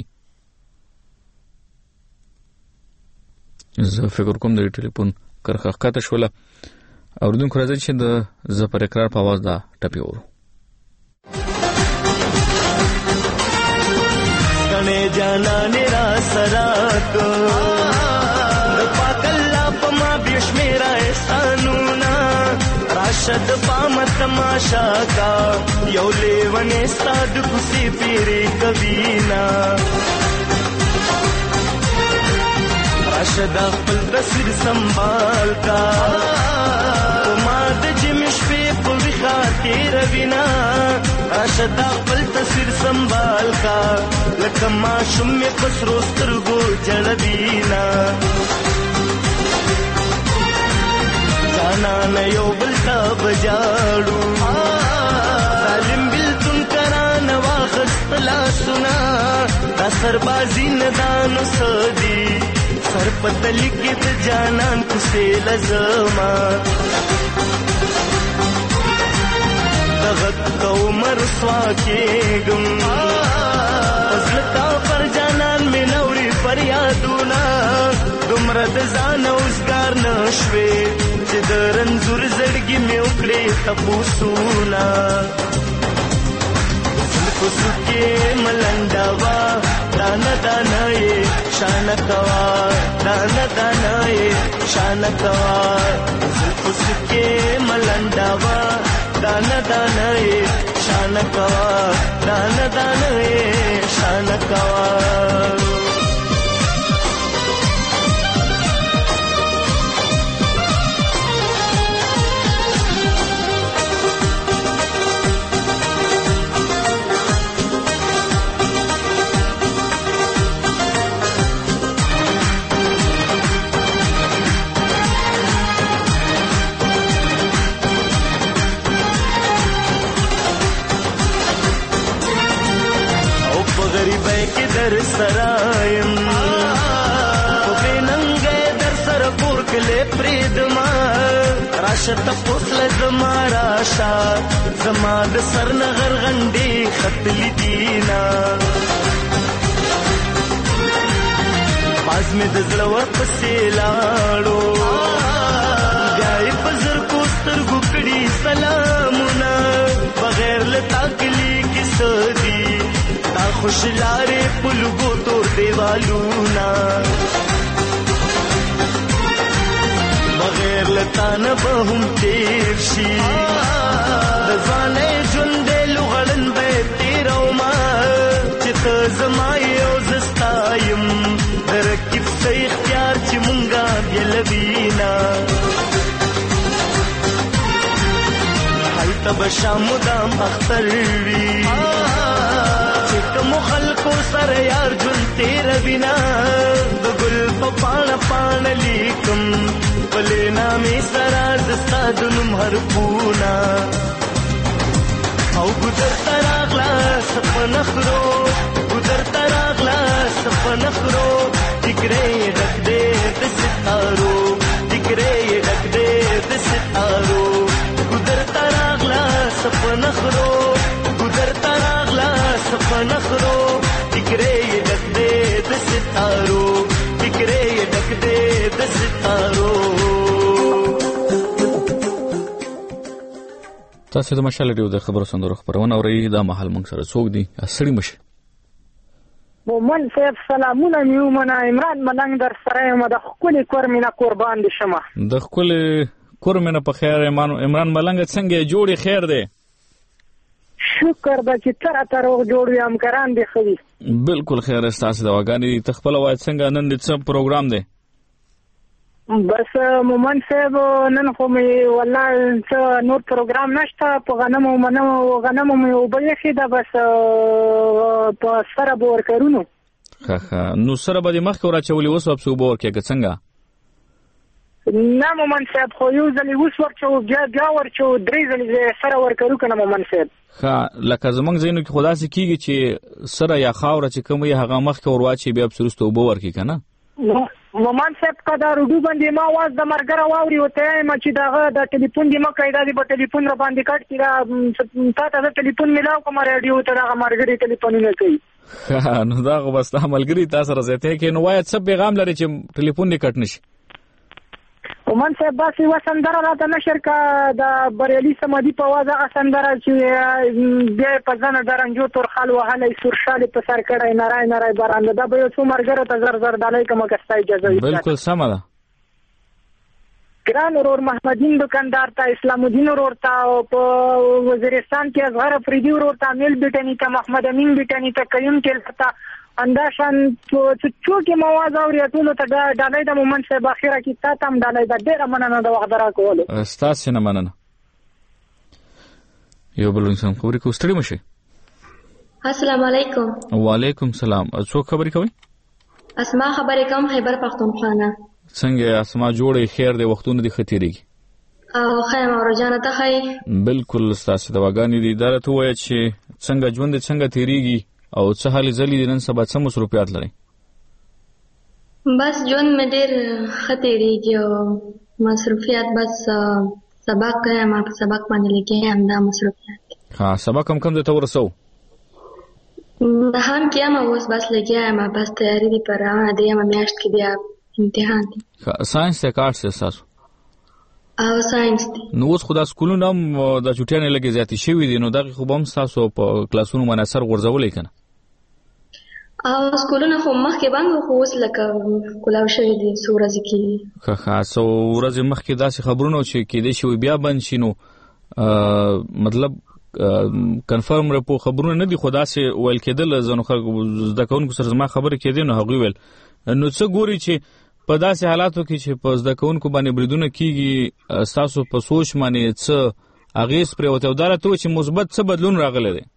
زه فکر کوم د ټلیفون کرخه ښکته شوله اوریدونکو راځي چې د زه پر اقرار په آواز دا ټپې اورو. ګڼې جانانې را سره کو د پاک الله په ما بې شمېره احسانونه راشد پام تماشا کا یو لیونې ستا د کوڅې پیرې کوي نه راشد خپل تصویر سنبال کا ما د جمع شپې په ویښه تېروي نه راشد خپل تصویر سنبال کا لکه ماشوم مې په سرو سترګو جړوي نه جانان یو بل ته بجاړو ظالم بلتون کران واخست لاسونه دا سربازي ندانو سدي سر پتلی کې د جانان کوسې لزما دغت عمر سوا کېږم ازلتا پر جانان مې نوري فریادونه دومره د ځان اوسګار نشوې چې د رنځور زړګي مې وکړې تپوسونه زلفو سکې ملنډاوه دانه دانه یې شان کوا دانه دانه یې شان کوا زلفو سکې ملنډاوه دانه دانه یې شان کوا دانه دانه یې شان کوا. در سرایم خو بیننگه در سر پورکلی پریدما راشه تپوسل زما راشه زما د سر نغر غندی خطلی دینا باز می د زړور پسې لاړو بیاي پزر کو سترګو کړي سلامونه بغیر لتا کلی کی سدي خوش لارې پلګو تور دیوالونا بغیر لتانه به هم تیر شي د ځانې ژوندې لغړن به تیرو ما چې ته زما یو زستایم درکب څه اختیار چې مونږه بیلوینا هلته به شامدام اختر وي کوم خلکو سره یار جون تیر بنا د ګل په پاڼه پاڼه لیکم بلې نامې سره زستا د نوم حرفونه او ګذر تراغلا سپنه خرو ګذر تراغلا سپنه خرو ټیکرې ډک دې د ستارو ټیکرې ډک دې د ستارو ګذر تراغلا سپنه خرو ګذر تراغلا سپنه خرو ټیکرې ډک دې د ستارو ټیکرې ډک دې د ستارو. تاسو د مشال ریو د خبرو سندرو خبرونه اورئ دا محل مونږ سره څوک دي اسړي مشه مومن صاحب سلامونه میومنه عمران ملنګ در سره یم د خپل کورمینه قربان دي شمه د خپل کورمینه په خیر عمران ملنګ څنګه جوړي خیر دی شکر به چې تر جوړ وي همکاران دي خو بالکل خیر استاسو دواګانی تخپل وای څنګه نن د څه پروګرام دی بس مومن صاحب نن خو مې والله نور پروګرام نشته په غنمو مې وبلېخې ده بس په سره به ورکرونو نو سره به دې مخکې وراچولې اوس واپس اوبه ورکړې که څنګه نه مومن صاحب خو یو ځل اوس ورچو بیا ورچو 3 ځلې سره ورکرو که نه مومن صاحب لکه زمونږ ځایونو کې خو داسې کېږي چې سره یا خاوره چې کوم یې هغه مخکې ورواچي بیا پسې وروسته اوبه ورکړي که نه مومن صاحب که دا روډو باندې ما واز د مرګره واوري ورته یم چې دغه د ټلیفون دې مه کوئ دا دې په ټلیفون را باندې کټ کړي دا تا ته زه ټلیفون میلاو کوم راډیو ته دغه مرګري ټلیفونونه کوي نو دا خو بس تا ملګري تا سره زیاتی کوي نو وایه څه پیغام لري چې ټلیفون دې کټ نشي مومن صاحب داسې یوه سندره راته نشر که د بریالي صمدي په اواز هغه سندره چې بیا یې په زنه ډرنجو تورخال وهلی سور شال یې په سر کړی نری نری باران دا به یو څو ملګرو ته زر زر ډالۍ کومه که ستا اجازه وي بلکل سمه ده ګران ورور محمدین دکاندار ته اسلام الدین ورور ته او په وزیرستان کې اصغر افریدي ورور ته امیل بیټني ته محمد امین بیټني ته قیوم کې ته انداشان څوک یې مواز اوري ټولو ته ډالۍ د مومن صاحب اخره کې تا ته هم ډالۍ ده ډېره مننه د وخت راکولو ستاسې نه مننه یو بل انسان خبرې کوو ستړي مه شئ السلام علیکم وعلیکم سلام څوک خبرې کوئ اسما خبرې کوم خیبر پختونخوا نه څنګه اسما جوړې خیر دی وختونه دې ښه تېرېږي او ښه یم اورجانه ته ښایي بلکل ستاسې دواګانې دي دا راته ووایه چې څنګه ژوند دې څنګه تېرېږي او څه حالې ځلې دي نن سبا څه مصروفیات لرئ بس ژوند مې ډېر ښه تېرېږي او مصروفیات بس سبق یم په سبق باندې لګیا یم دا مصروفیات سبق هم کوم ځای ته ورسوو هم کې یم اوس بس لګیا یم بس تیاري دي په روانه درېیمه میاشت کې بیا امتحان دی ساینس دی که آرټس دی ستاسو او ساینس دی نو اوس خو دا سکولونه هم د چوټیانې لږې زیاتې شوي دي نو دغې خو به هم ستاسو په کلاسونو باندې اثر غورځولی که نه او سکولونه خو مخکې بند خو اوس لکه کولاو شوي دي څو ورځې کېږي ښه څو ورځې مخکې داسې خبرونه چې کېدای شي بیا بند شي نو مطلب کنفرم رپو خبرونه نه دي خو داسې ویل کېدل ځینو خلکو زده کوونکو سره زما خبرې کېدې نو هغوی ویل نو څه ګوري چې په داسې حالاتو کې چې په زده کوونکو باندې بریدونه کېږي ستاسو په سوچ باندې څه اغېز پرېوتی او دا راته وایي چې مثبت څه بدلون راغلی دی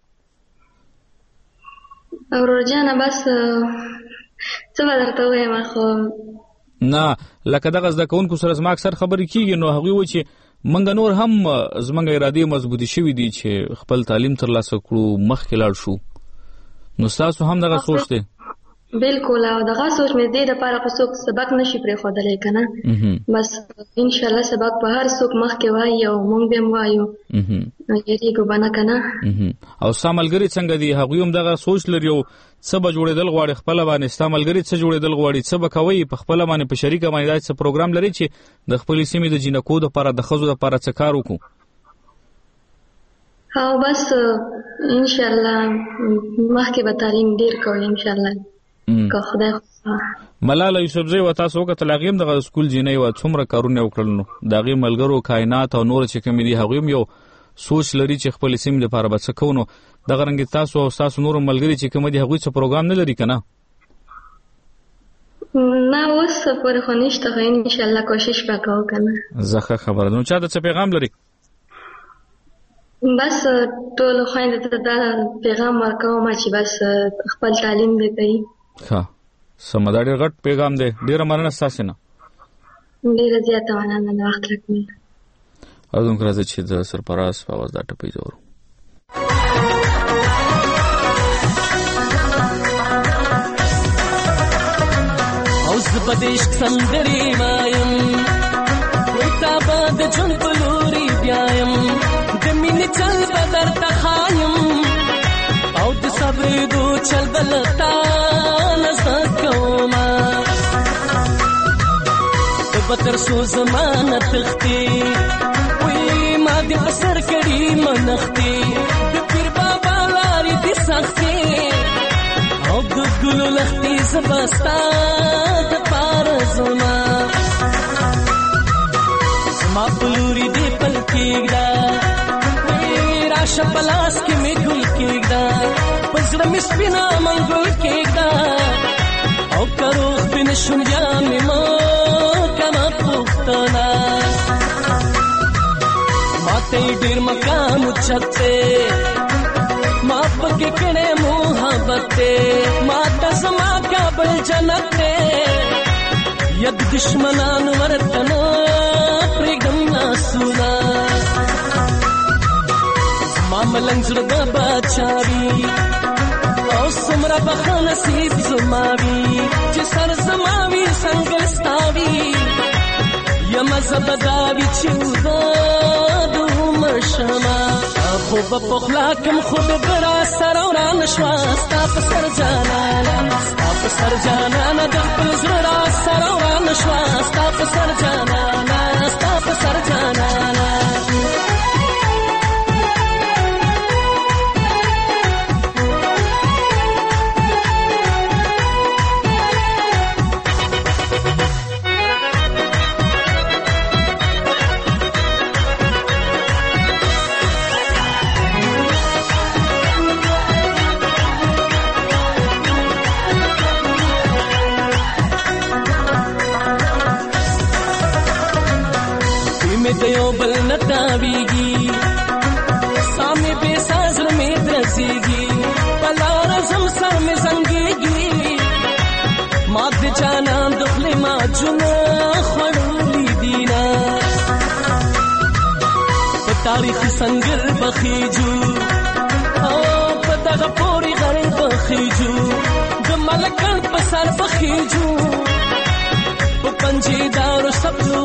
ورور جانه بس څه به درته ووایم خو نه لکه دغه زده کوونکو سره زما اکثر خبرې کېږي نو هغوی وایي چې موږ نور هم زموږ ارادې مضبوطې شوي دي چې خپل تعلیم ترلاسه کړو مخکې لاړ شو نو ستاسو هم دغه سوچ دی بالکل او دغه سوچ مې دې دپاره خو څوک سبق نشي پرېښودلی که نه بس انشاءالله سبق به هر څوک مخکې وایي او موږ به هم وایو یېرېږو به نه که نه او ستا ملګري څنګه دي هغوی هم دغه سوچ لري او څه به جوړېدل غواړي خپله باندې ستا ملګري څه جوړېدل غواړي څه به کوئ په خپله باندې په شریکه باندې داسې څه پروګرام لري چې د خپلې سیمې د جینکو دپاره د ښځو دپاره څه کار وکړو او بس انشاءالله مخکې به تعلیم ډېر کوو انشاءالله که خدای ملاله یوسفزۍ و تاسو وکتل هغې هم دغه سکول جینۍ وه څومره کارونه یې وکړل نو د هغې ملګرو کائنات او نور چې کومې دي هغوی هم یو سوچ لري چې خپلې سیمې دپاره به څه کوو نو دغه رنګې تاسو او ستاسو نورو ملګري چې کوم دي هغوی څه پروګرام نه لري که نه نه اوس پورې خو نشته خو انشاءالله کوشش به کوو که نه زه ښه خبره ده نو چا ته څه پیغام لري بس ټولو خویندو ته دا پیغام ورکوم چې بس خپل تعلیم دې کوي ښه سمه دا ډېر غټ پیغام دی ډېره مننه ستاسې نه ډېره زیاته مننه د وخت راکړې اورېدونکو راځئ چې د سرفراز په اواز دا ټپۍ ځورو او زه به د عشق سندرې وایم وایي تا به د ژوند په لورې بیایم د مینې چل به درته ښایم او د صبرېدو چل به له تا نه زده کومه ته به تر څو زما نه تښتې وایي ما دې په سر کړي منښتې د پیر بابا لارې دې سختې او د ګلو لښتې زه به ستا دپاره ځمه زما په لورې دې پل کېږده راشه په لاس کې مې ګل کېږده په زړه مې سپینه منګل کېږده او که روغ پې نه شوم بیا مې مه کنه ماته ډیر مقام چته ما پکې کړه محبت ماته زما کابل جنت ید دشمنان ورتن پرګم ناسونا ما ملنګ زړه د بچاوي او سمرا بخ نصیب زماوي چې سر زماوي څنګه ستاوي یم زبداوي چې ودا دوم شما خو په خلاکم خود برا سر اور نشوا ستا په سر جانا د خپل زړه سر اور نشوا ستا په سر جانا دیو بل نتاویگی سامنے بے سازر میں درسیگی پلا رزم سر میں زنگیگی ماد جانا دخل ما جنا خڑولی دینا تاریخ سنگر بخیجو پتہ پوری غری بخیجو دملکن پسر بخیجو پنجی دار سبلو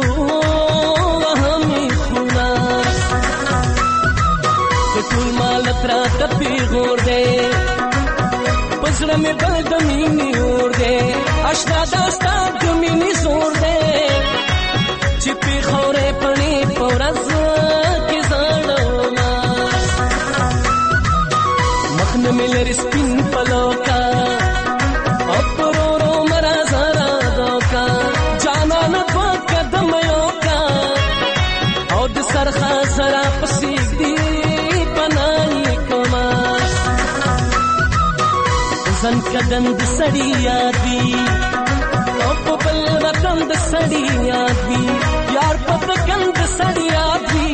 ټول مال ترا تپی غور دے پسړه مې بل د مینې اور دے اشنا داستا د مینې زور دے چې په خورې پني پورز کې زړما مخنه مې لري سپین پلوکا اپرورو مرا زرا دوکا جانا نه په قدم یو کا او د سرخه سرا پسیګ دی زن کدن د سړی یاد وی او په بل وطن د سړی یاد وی یار په وطن د سړی یاد وی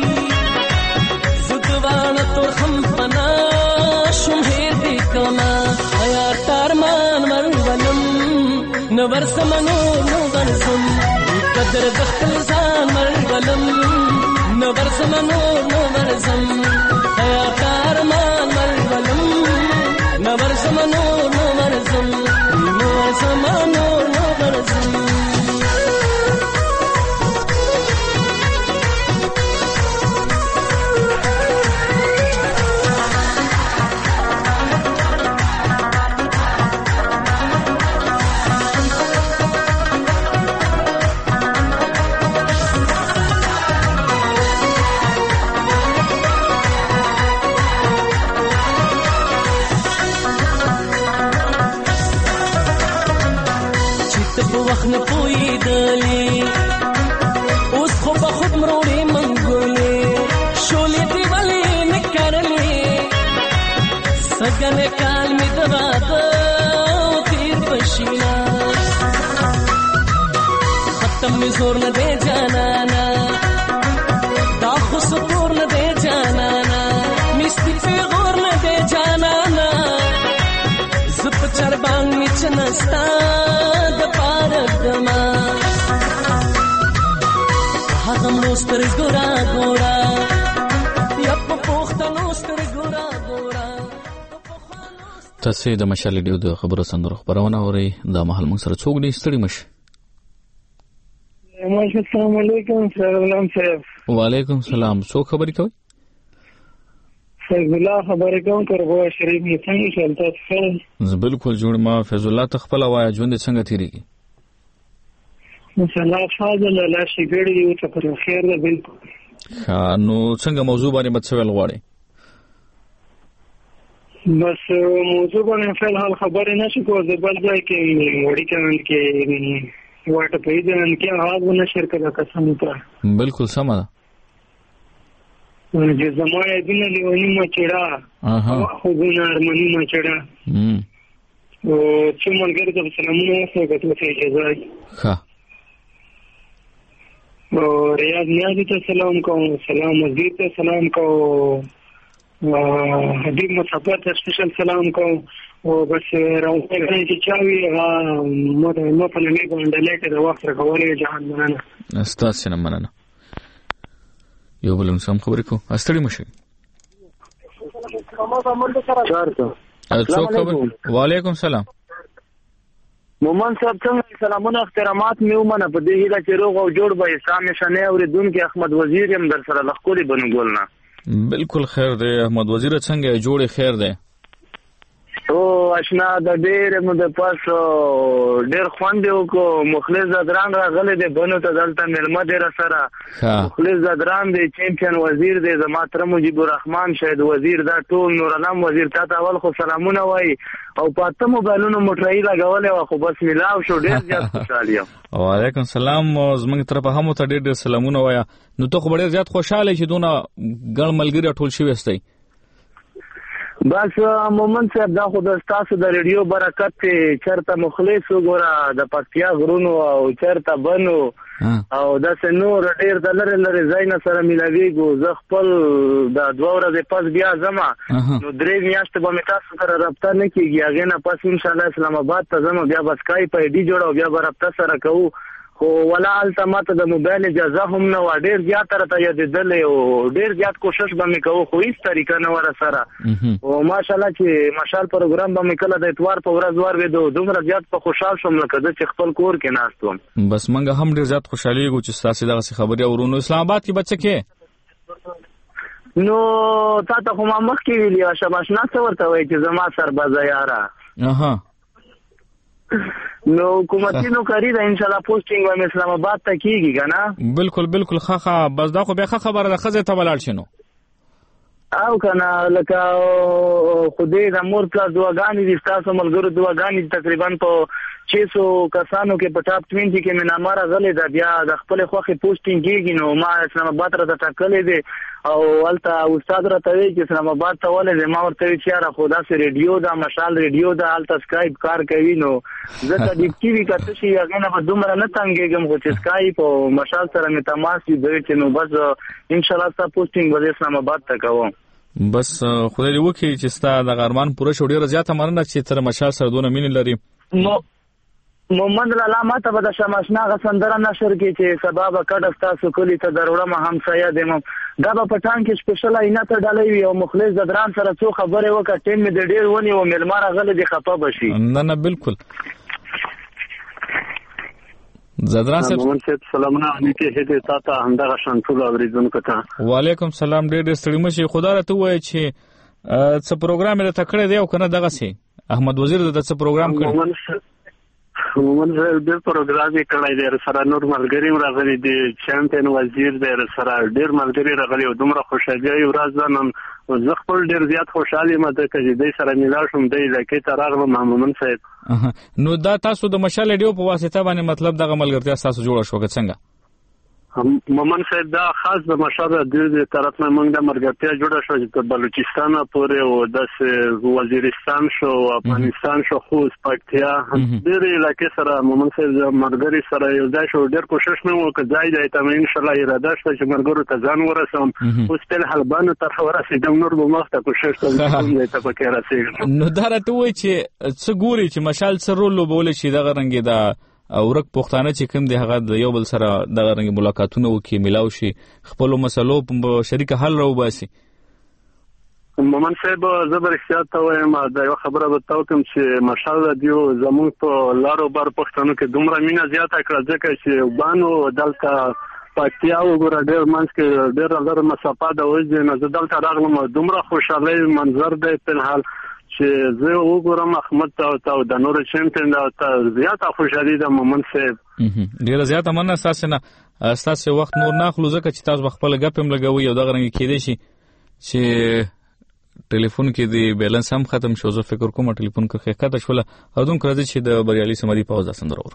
زدوان تو هم پنا شوم هیر دې کما یا تارمان ورولم نو ورسمنو نو ورسم قدر د خپل ځان ورولم نو ورسمنو نو ورسم یا تارمان ورولم نو ورسمنو وخت پوی دلی اوس خو به خود مروړې منګولې شولې دی ولې نکړلې سګنې کال می دواده تیر بشینا ختم می زور نه دی جانانا دا خو سپور نه دی جانانا مستی پیغور نه دی جانانا زپ چربان می چنستا هغم نوستر ګورا ګورا یا په پوښتنه نوستر ګورا ګورا تاسو د مشال ډیو د خبرو سندرو خبرونه اوري د محل مون سره څوک دي ستړي مش السلام علیکم سلام صاحب وعلیکم السلام څوک خبرې کوي فیض الله خبرې کوم کربو شریف می څنګه چلته څه بالکل جوړ ما فیض الله تخپل وای ژوند څنګه تیریږي مثلا فاضل لا شي ګړي یو څه پر خیر ده بالکل نو څنګه موضوع باندې مڅول غواړي بس موضوع باندې فعل حال خبرې نشي کوو بل ځای کې وړي کمن کې واټ پیژنن کې هغه نه شرکت قسم ته بالکل سم ده چې زموږ دینه لیونی مچړه خو ګنار ارمنی مچړه او چې مونږ ته سلامونه وکړو ته اجازه ښه ریاض نیازی ته سلام کوم، سلام وزیر ته سلام کوم، حبیب مسافر ته سپیشل سلام کوم او بس راوځي چې چاوي مو په لنی باندې لکه د وخت راغوري جهان مننه. استاد سره مننه. یو بل سم خبرې کو استړي مشه. وعلیکم سلام. مومن صاحب څنګه سلامونه احترامات میومنه په دې هیله چې روغ او جوړ به اسلام نشانه اوریدونکو احمد وزیر هم در سره لخکولي بنګولنا. بالکل خیر دی احمد وزیر څنګه جوړ خیر دی. او اشنا د ډېر مو د پاس ډېر خوند یو کو مخلص زدران راغله د بنو ته دلته ملما ډېر سره مخلص زدران دی چمپیون وزیر دی زما تر مجيب الرحمن شاید وزیر دا ټول نور علام وزیر ته اول خو سلامونه وای او پاته موبایلونو موټرای لګولې او خو بس ملاو شو ډېر زیات خوشاله یم. وعلیکم سلام زمونږ طرف هم ته ډېر سلامونه وایا. نو ته خو ډېر زیات خوشاله چې دونه ګڼ ملګری ټول شي وستای. بس مومن صاحب دا خو د تاسو د ریډیو برکت چرته مخلص وګوره د پکتیا غرونو او چرته بنو او د سنور ډیر د لری زاینه سره ملاویږو زه خپل د 2 ورځې پس بیا زما نو 3 میاشتې به مې تاسو سره رابطه نه کیږي هغه نه پس ان شاء الله اسلام آباد ته زما بیا بس کای په ډی جوړو بیا رابطه سره کوو خو ولا التمات د موبایل اجازه هم نه و ډیر زیات ترته یادېدل او ډیر زیات کوشش به مې کوو خو هیڅ طریقه نه ور سره او ماشاءالله چې مشال پروګرام به مې کله د اتوار په ورځ ورغېدو دومره زیات په خوشحال شوم لکه چې خپل کور کې ناستم. بس منګه هم ډیر زیات خوشحالي غو چې تاسو دغه خبري اورونو. اسلام آباد کې بچی کې نو تاسو خو ما مخ کې ویلی او شماشنا څه ورته وای چې زما سرباز یاره نو حکومتي نوکری دا ان شاء الله پوسټینګ و اسلام آباد ته کیږي کنه. بالکل بالکل خخه بس دا خو به خبره ده خزه ته ولاړ شنو او کنه لکه خدای د مور پلا دواګانی دي تاسو ملګرو دواګانی تقریبا په 600 کسانو کې په ټاپ 20 کې مې نامره غلې ده بیا د خپل خوخي پوسټینګ کیږي نو ما اسلام آباد را ټاکلې دي او الته استاد را ته چې اسلام آباد ته ولې ما ورته چې را خدا سي ریډیو دا مشال ریډیو دا الته سکایپ کار کوي نو زه ته د ټي وی کته شي هغه نه دومره نه تنګېږم خو چې سکایپ او مشال سره مې تماس دی چې نو بس ان شاء الله تاسو پوسټینګ به اسلام آباد ته کوم. بس خدای دې وکړي چې ستا د غرمان پوره شو ډیره زیاته مننه چې تر مشال سره دونه مين لري. نو محمد لاله ماته به د شماشنا غسندره نشر کې چې سبب کډ تاسو کلی ته دروړم همسایه دیم دا په پټان کې سپیشل عینه ته ډالې او مخلص زدران سره څو خبره وکړه ټیم مې د ډیر ونی او ملمار غل دي خطا بشي. نه بالکل زدران صاحب سلامونه نیکه هدي تاسو همدغه شانټول اوریدونکو ته. وعلیکم سلام ډېر ستړي مشي خدا راته وای چې څه پروګرام یې تکړه دی او کنه دغه سي احمد وزیر د څه پروګرام کړی مومن صاحب د پروګرام یې کړی دی سره نور ملګری راغلي دي چمپیون وزیر دی سره ډېر ملګری راغلي او دومره خوشاله ورځ نن زه خپل ډېر زیات خوشاله یم چې دې سره ملا شوم دی لکه ترغه مومن صاحب. نو دا تاسو د مشال ډیو په واسطه باندې مطلب دغه ملګرتیا تاسو جوړ شو څنګه مومن صاحب دا خاص د مشال د طرف نه موږ د مرګتیا جوړه شو چې بلوچستان پورې او د وزیرستان شو افغانستان شو خوست پکتیا ډېر علاقې سره مومن صاحب مرګري سره یو ځای شو ډېر کوشش مې وکړ ځای دی ته ان شاء الله اراده شته چې مرګرو ته ځان ورسوم اوس په حلبانو تر ورسېدم نور به مخته کوشش کوم چې په کې راسېږم. نو دا راته وای چې څه ګوري چې مشال سره لوبول شي دغه رنګ دا اورک پښتانه چې کوم دی هغه د یو بل سره دغه رنګ ملاقاتونه وکي ملاو شي خپل مسلو په شریک حل راو باسي. مومن صاحب زبر احتیاط ته وایم دا یو خبره به تاسو کوم چې مشال رادیو زموږ په لارو بار پښتنو کې دومره مینا زیاته کړه ځکه چې بانو دلته پکتیا وګوره ډېر منځ کې ډېر لږ مسافه ده وځي نو دلته راغلم دومره خوشاله منظر دی په حال چې زه وګورم احمد ته د نور چمپیون ته زیاته خوشالي ده مومن صاحب. ډېر زیاته مننه تاسو وخت نور نه خلو ځکه چې تاسو خپل غپ هم لګوي او دغه رنګ کېدې شي چې ټلیفون کې دی بیلانس هم ختم شو زه فکر کوم ټلیفون کې خېکته شوله او دوم کړی چې د بریالي سمري پاوز اسندر اور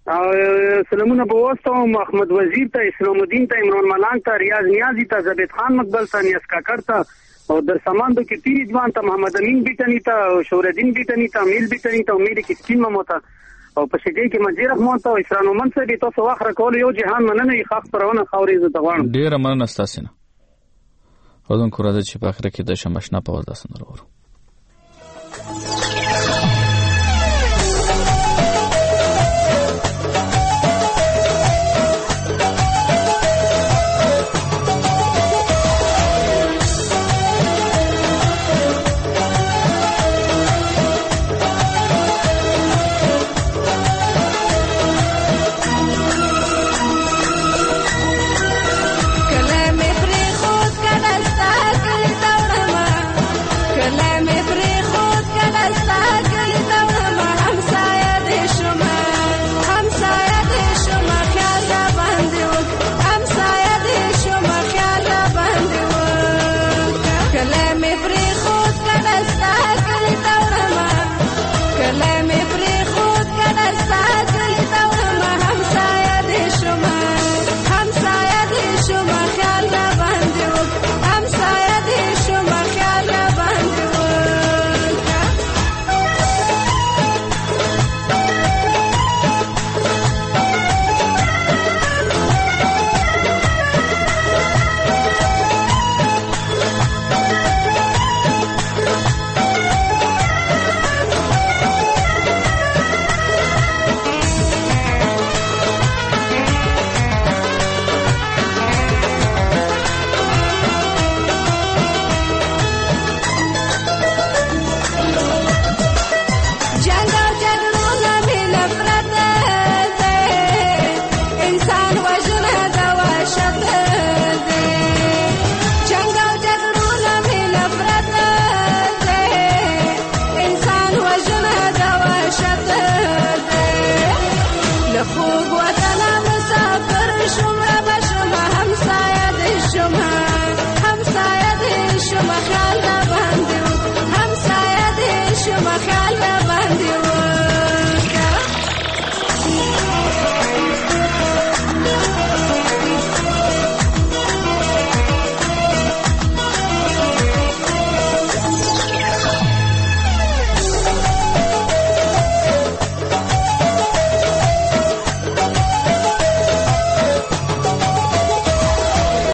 سلامونه به واستوم احمد وزیر ته، اسلام الدین ته، عمران ملنګ ته، ریاض نیازی ته، زبید خان مقبل ته، نیاز کاکړ ته او در سماندو کې پیری ځوان ته، محمد امین بیٹنی ته، شورالدین بیٹنی ته، میل بیٹنی ته، امید کې سپین ممو ته او په شګي کې منځ رحمان ته او اسران ومن سره تاسو واخره کول یو جهان مننه یې خاص پرونه خوري زه ته غواړم. ډیر مننه تاسو نه. ودون کو راځي چې په اخر کې د شمشنا په وځه سره ورو.